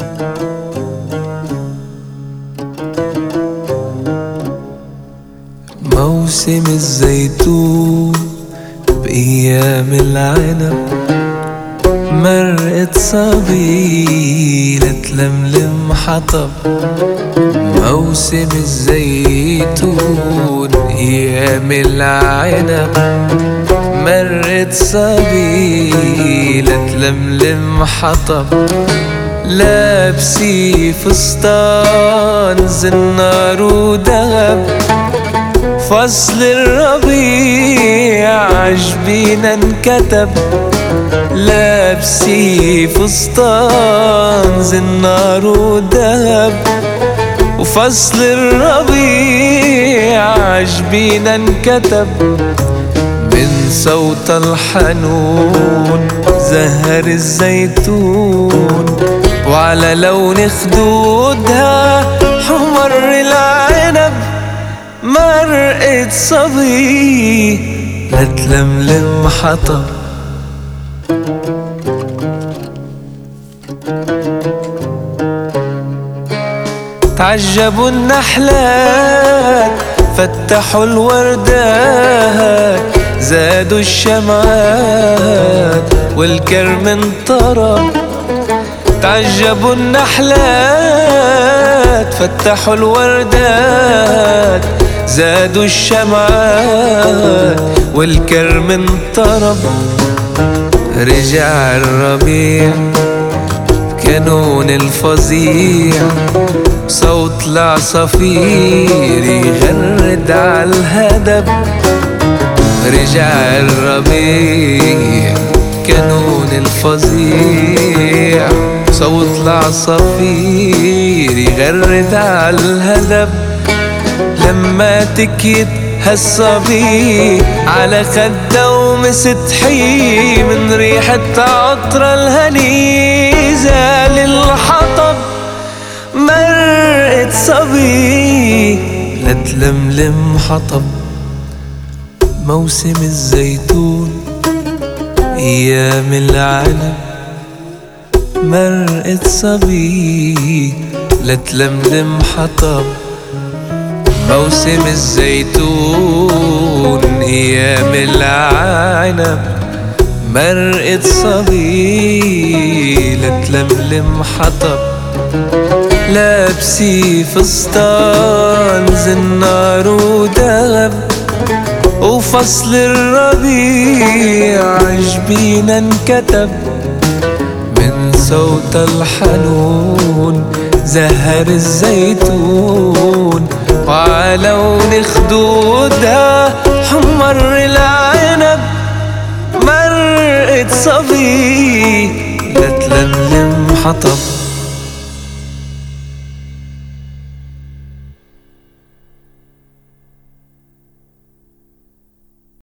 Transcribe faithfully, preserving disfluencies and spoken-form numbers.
موسم الزيتون بأيام العنب، مرقة صبي لتلملم حطب. موسم الزيتون أيام العنب، مرقة صبي لتلملم حطب. لابسي فستان زنار ودهب، فصل الربيع عجبينا انكتب. لابسي فستان زنار ودهب، وفصل الربيع عجبينا انكتب. من صوت الحنون زهر الزيتون، وعلى لون خدودها حمر العنب. مرقة صبي لتلملم حطب. تعجبوا النحلات فتحوا الوردات، زادوا الشمعات والكرم انطرب. تعجبوا النحلات فتحوا الوردات، زادوا الشمعات والكرم انطرب. رجع الربيع كانون الفظيع، صوت العصافير يغرد عالهدب. رجع الربيع كانون الفظيع، صوت العصافير يغرد عالهدب. لما تكيت هالصبي على خده ومستحي، من ريحة عطر الهني زال الحطب. مرقة صبي لتلملم حطب. موسم الزيتون أيام العنب، مرقة صبي لتلملم حطب. موسم الزيتون أيام العنب، مرقة صبي لتلملم حطب. لابسي فستان زنار ودهب، وفصل الربيع عجبينا انكتب. من صوت الحنون زهر الزيتون، وعلى لون خدودها حمر العنب. مرقة صبي لتلملم حطب.